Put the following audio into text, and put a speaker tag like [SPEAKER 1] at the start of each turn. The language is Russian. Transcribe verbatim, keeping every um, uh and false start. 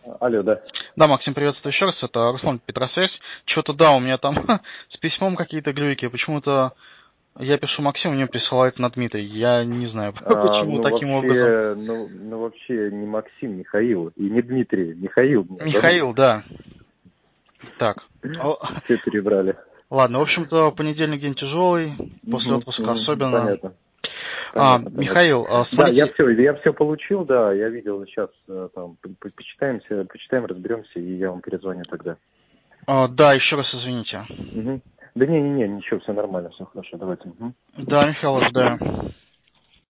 [SPEAKER 1] Алло, да.
[SPEAKER 2] Да, Максим, приветствую еще раз. Это Руслан, Петросвязь. Что-то, да, у меня там с письмом какие-то глюки. Почему-то я пишу Максим, мне присылает на Дмитрий. Я не знаю,
[SPEAKER 1] А,
[SPEAKER 2] почему
[SPEAKER 1] ну
[SPEAKER 2] таким образом.
[SPEAKER 1] вообще, ну, ну вообще не Максим, Михаил. И не Дмитрий, Михаил меня зовут.
[SPEAKER 2] Михаил, да. Так. О,
[SPEAKER 1] Все перебрали.
[SPEAKER 2] ладно, в общем-то, понедельник день тяжелый, после
[SPEAKER 1] Угу,
[SPEAKER 2] отпуска
[SPEAKER 1] угу,
[SPEAKER 2] особенно.
[SPEAKER 1] понятно.
[SPEAKER 2] А,
[SPEAKER 1] Понятно, понятно.
[SPEAKER 2] Михаил, а,
[SPEAKER 1] Да, я
[SPEAKER 2] смотрите,
[SPEAKER 1] все, я все получил, да, я видел сейчас там, по- по- почитаемся, почитаем, разберемся, и я вам перезвоню тогда.
[SPEAKER 2] а, да, еще раз извините.
[SPEAKER 1] Угу. Да не, не, не, ничего, все нормально, все хорошо, давайте. Угу.
[SPEAKER 2] Да, Михаил, ожидаю.